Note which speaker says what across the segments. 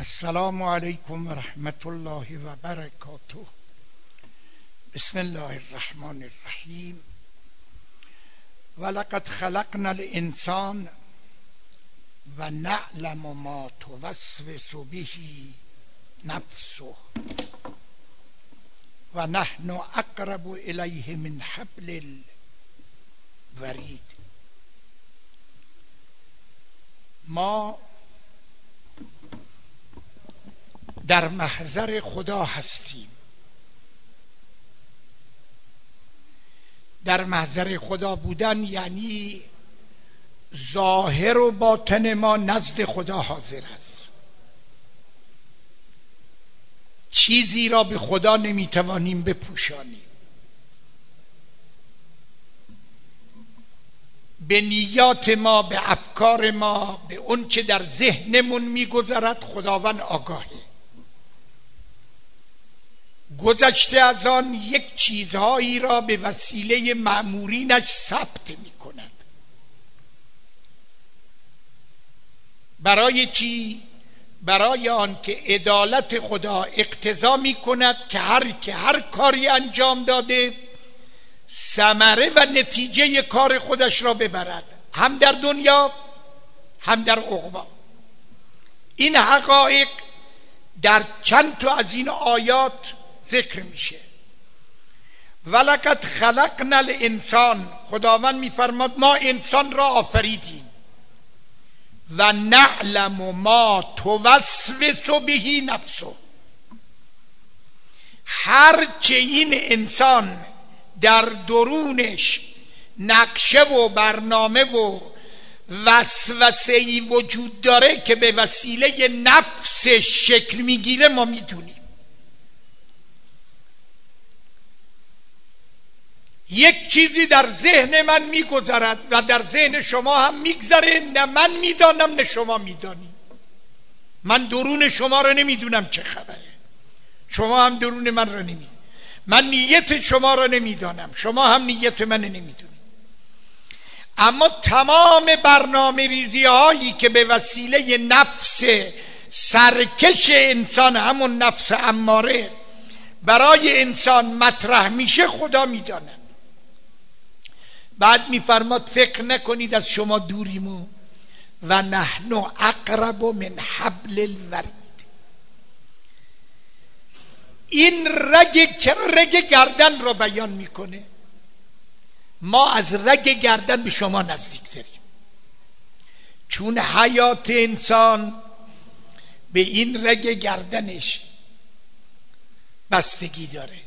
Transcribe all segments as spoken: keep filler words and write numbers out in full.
Speaker 1: السلام علیکم و رحمت الله و برکاته. بسم الله الرحمن الرحیم. ولقد خلقنا الانسان و نعلم ما توسوس به نفسه و نحن اقرب الیه من حبل الورید. ما در محضر خدا هستیم. در محضر خدا بودن یعنی ظاهر و باطن ما نزد خدا حاضر است. چیزی را به خدا نمیتوانیم بپوشانیم. به نیات ما، به افکار ما، به اون چه در ذهنمون میگذرد خداوند آگاهه. گذشته از آن یک چیزهایی را به وسیله مأمورینش ثبت می کند. برای چی؟ برای آن که عدالت خدا اقتضا می کند که هر که هر کاری انجام داده ثمره و نتیجه کار خودش را ببرد، هم در دنیا هم در عقبی. این حقایق در چند تا از این آیات ذکر میشه. ولقد خلقنا الانسان، خداوند میفرماد ما انسان را آفریدیم. و نعلم ما توسوس به نفسه، هرچه این انسان در درونش نقشه و برنامه و وسوسه‌ای وجود داره که به وسیله نفسش شکل میگیره ما میدونیم. یک چیزی در ذهن من میگذرد و در ذهن شما هم میگذره، نه من میدانم نه شما میدانی. من درون شما رو نمیدونم چه خبره، شما هم درون من رو نمیدونید. من نیت شما رو نمیدانم، شما هم نیت من نمیدونید. اما تمام برنامه ریزی هایی که به وسیله نفس سرکش انسان، همون نفس اماره، برای انسان مطرح میشه خدا میداند. بعد میفرماد فکر نکنید از شما دوریمو. و نحن اقرب من حبل الورید. این رگ، چرا رگ گردن رو بیان میکنه؟ ما از رگ گردن به شما نزدیک تریم، چون حیات انسان به این رگ گردنش بستگی داره.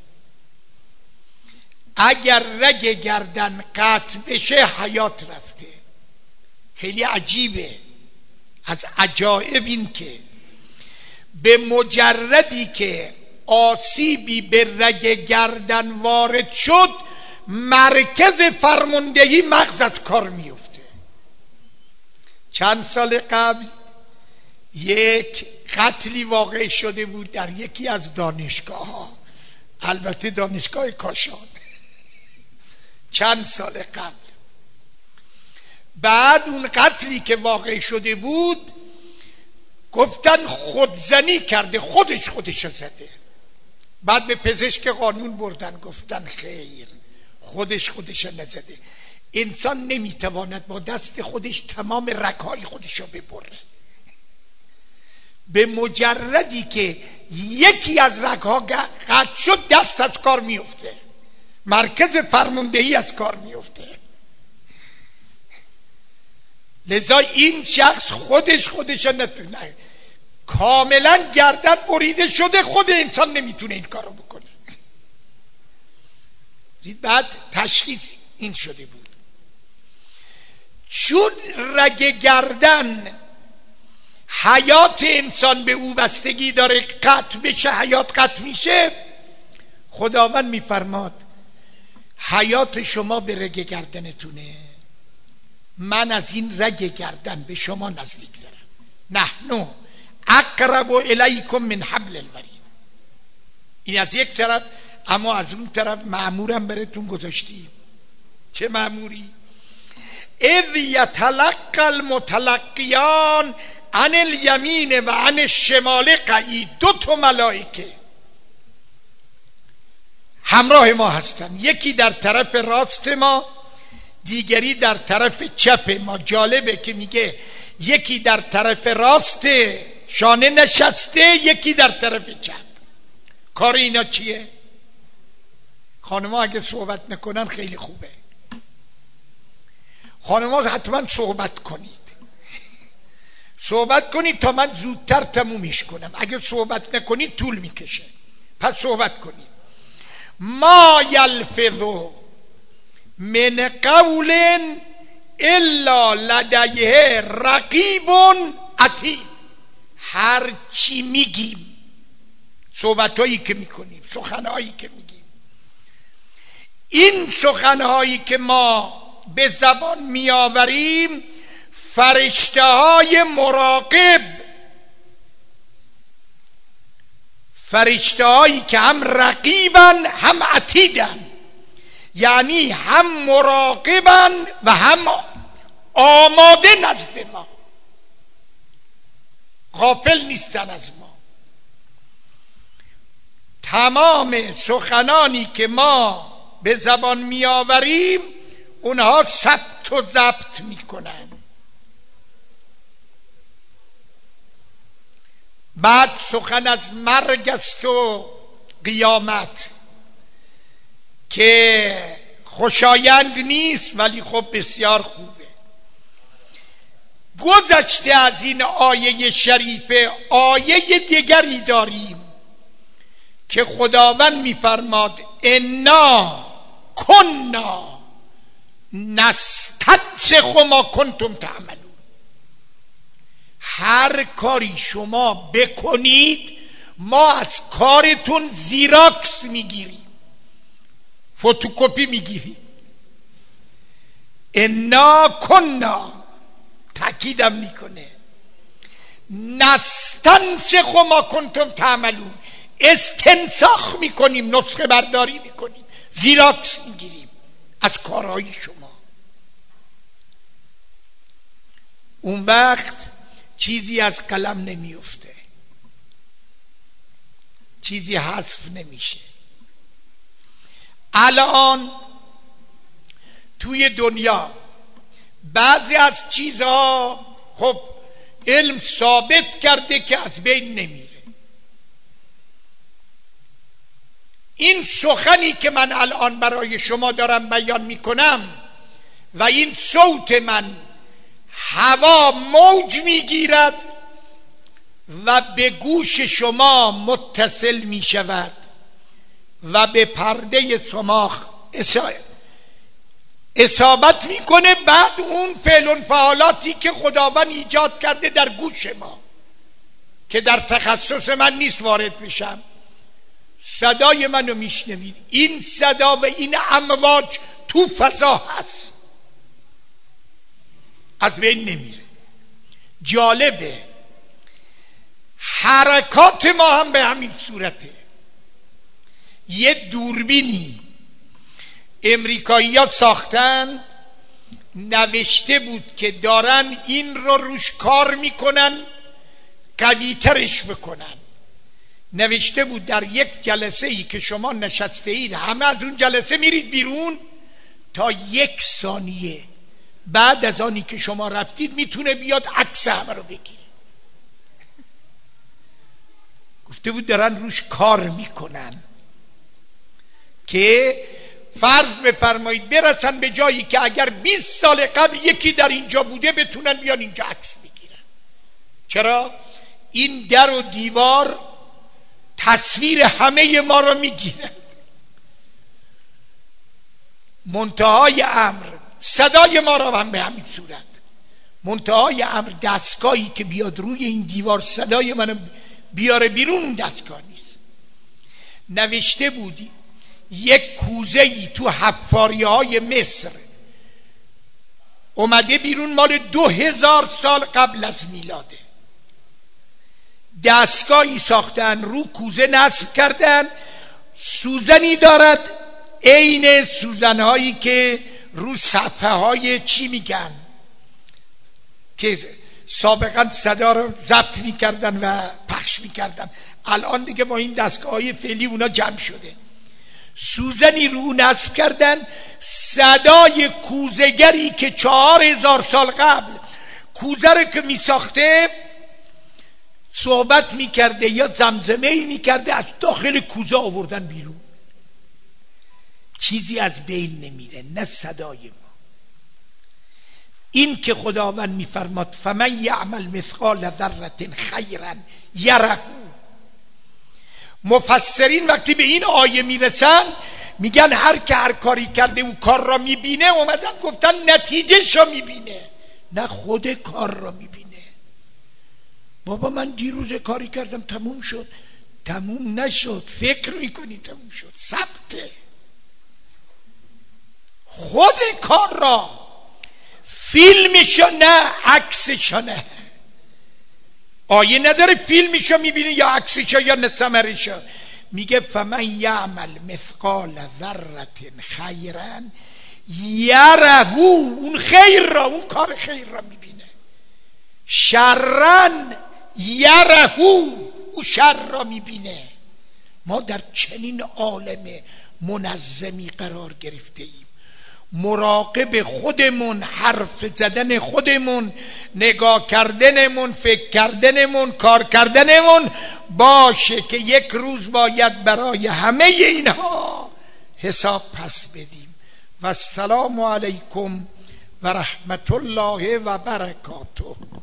Speaker 1: اگر رگ گردن قطع بشه حیات رفته. خیلی عجیبه. از عجایب این که به مجردی که آسیبی به رگ گردن وارد شد مرکز فرماندهی مغزت کار میفته. چند سال قبل یک قتلی واقع شده بود در یکی از دانشگاه ها، البته دانشگاه کاشان، چند سال قبل. بعد اون قتلی که واقع شده بود گفتن خودزنی کرده، خودش خودشو زده. بعد به پزشک قانون بردن، گفتن خیر، خودش خودشو نزده. انسان نمیتواند با دست خودش تمام رگ‌های خودشو ببره. به مجردی که یکی از رگ‌ها قطع شد دست از کار میفته، مرکز فرماندهی از کار میفته. لذا این شخص خودش خودشو نتونه، کاملا گردن بریده شده، خود انسان نمیتونه این کارو بکنه. بعد تشخیص این شده بود چون رگ گردن حیات انسان به او بستگی داره، قطع بشه حیات قطع میشه. خداوند میفرماد حیات شما به رگ گردنتونه، من از این رگ گردن به شما نزدیک دارم. نحن اقرب الیکم من حبل الورید. این از یک طرف، اما از اون طرف مأمورم براتون گذاشتیم. چه مأموری؟ اذ یتلقی المتلقیان عن الیمین و عن الشمال قعید. دو تا ملائکه همراه ما هستن، یکی در طرف راست ما، دیگری در طرف چپ ما. جالبه که میگه یکی در طرف راست شانه نشسته، یکی در طرف چپ. کار اینا چیه؟ خانم‌ها اگه صحبت نکنن خیلی خوبه. خانم‌ها حتما صحبت کنید، صحبت کنید تا من زودتر تمومش کنم. اگه صحبت نکنید طول میکشه، پس صحبت کنید. ما یلفظ من قول الا لدیه رقیب عتید. هر چی میگیم، صحبتایی که میکنیم، سخنهایی که میگیم، این سخنهایی که ما به زبان میآوریم، فرشته های مراقب، فرشته هایی که هم رقیبن هم عتیدن، یعنی هم مراقبن و هم آماده نزد ما، غافل نیستن از ما. تمام سخنانی که ما به زبان می آوریم اونها ثبت و ضبط می کنن. بعد سخن از مرگ است و قیامت که خوشایند نیست ولی خب بسیار خوبه. گذشته از این آیه شریفه آیه دیگری داریم که خداوند میفرماد انا کنا نستنسخ ما کنتم تعملون. هر کاری شما بکنید ما از کارتون زیراکس میگیریم، فتوکپی میگیریم. انا کنا، تأکیدم میکنه، نستنسخ ما کنتم تعملون، استنساخ میکنیم، نسخه برداری میکنیم، زیراکس میگیریم از کارهای شما. اون وقت چیزی از قلم نمیفته، چیزی حذف نمیشه. الان توی دنیا بعضی از چیزها خب علم ثابت کرده که از بین نمیره. این سخنی که من الان برای شما دارم بیان میکنم و این صوت من هوا موج میگیرد و به گوش شما متصل میشود و به پرده سماخ اصابت میکنه. بعد اون فعل و فعالاتی که خداوند ایجاد کرده در گوش ما که در تخصص من نیست وارد بشم، صدای منو میشنوید. این صدا و این امواج تو فضا هست، از بین نمیره. جالبه حرکات ما هم به همین صورته. یه دوربینی امریکایی ها ساختن، نوشته بود که دارن این رو روش کار میکنن قوی ترش بکنن. نوشته بود در یک جلسه ای که شما نشسته اید همه از اون جلسه میرید بیرون، تا یک ثانیه بعد از آنی که شما رفتید میتونه بیاد عکس همه رو بگیره. گفته بود دارن روش کار میکنن که فرض بفرمایید برسن به جایی که اگر بیست سال قبل یکی در اینجا بوده بتونن بیان اینجا عکس بگیرن. چرا؟ این در و دیوار تصویر همه ما رو میگیرن. منتهای امر صدای ما رو هم به همین صورت. منتهای امر دستگاهی که بیاد روی این دیوار صدای منو بیاره بیرون، اون دستگاه نیست. نوشته بودی یک کوزه‌ای تو حفاری های مصر اومده بیرون، مال دو هزار سال قبل از میلاده. دستگاهی ساختن، رو کوزه نصب کردن، سوزنی دارد عین سوزنهایی که رو صفحه های چی میگن که سابقا صدا رو ضبط میکردن و پخش میکردن، الان دیگه با این دستگاه های فعلی اونا جمع شده. سوزنی رو نصب کردن، صدای کوزهگری که چهار هزار سال قبل کوزه رو که میساخته صحبت میکرده یا زمزمه میکرده، از داخل کوزه آوردن بیرون. چیزی از بین نمیره، نه صدای ما. این که خداوند میفرماد فمن یعمل مثقال ذره خیرا یره، مفسرین وقتی به این آیه میرسن میگن هر که هر کاری کرده او کار را میبینه، اومدن گفتن نتیجه شو میبینه، نه خود کار را میبینه. بابا من دیروز کاری کردم تموم شد، تموم نشد، فکر میکنی تموم شد، ثبته. خود کار را، فیلمشو نه عکسشو نه. آیه نداره فیلمشو میبینه یا عکسشو یا ثمرشو. میگه فمن یعمل مثقال ذره خیرا یره، اون خیر را، اون کار خیر را میبینه. شرا یره، اون شر را میبینه. ما در چنین عالم منظمی قرار گرفته ایم، مراقب خودمون، حرف زدن خودمون، نگاه کردنمون، فکر کردنمون، کار کردنمون باشه که یک روز باید برای همه اینها حساب پس بدیم. و السلام علیکم و رحمت الله و برکاته.